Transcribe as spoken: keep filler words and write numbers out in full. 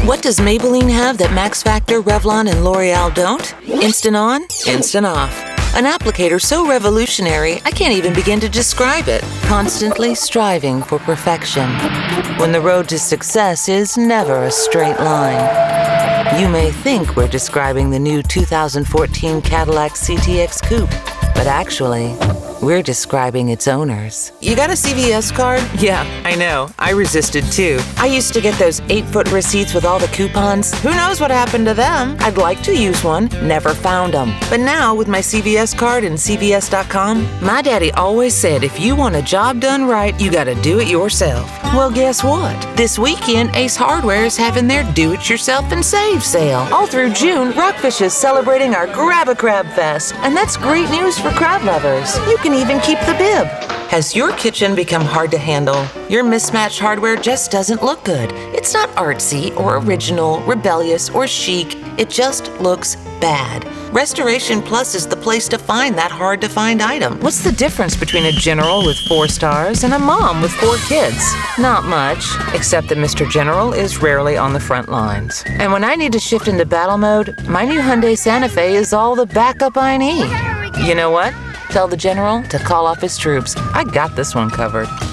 What does Maybelline have that Max Factor, Revlon, and L'Oreal don't? Instant on, instant off. An applicator so revolutionary, I can't even begin to describe it. Constantly striving for perfection. When the road to success is never a straight line. You may think we're describing the new two thousand fourteen Cadillac C T X Coupe, but actually, we're describing its owners. You got a C V S card? Yeah, I know. I resisted too. I used to get those eight-foot receipts with all the coupons. Who knows what happened to them? I'd like to use one. Never found them. But now, with my C V S card and C V S dot com, my daddy always said if you want a job done right, you gotta do it yourself. Well, guess what? This weekend, Ace Hardware is having their Do-It-Yourself and Save sale. All through June, Rockfish is celebrating our Grab-A-Crab Fest. And that's great news for crab lovers. You can even keep the bib. Has your kitchen become hard to handle? Your mismatched hardware just doesn't look good. It's not artsy or original, rebellious, or chic. It just looks bad. Restoration Plus is the place to find that hard-to-find item. What's the difference between a general with four stars and a mom with four kids? Not much, except that Mister General is rarely on the front lines. And when I need to shift into battle mode, my new Hyundai Santa Fe is all the backup I need. You know what? Tell the General to call off his troops. I got this one covered.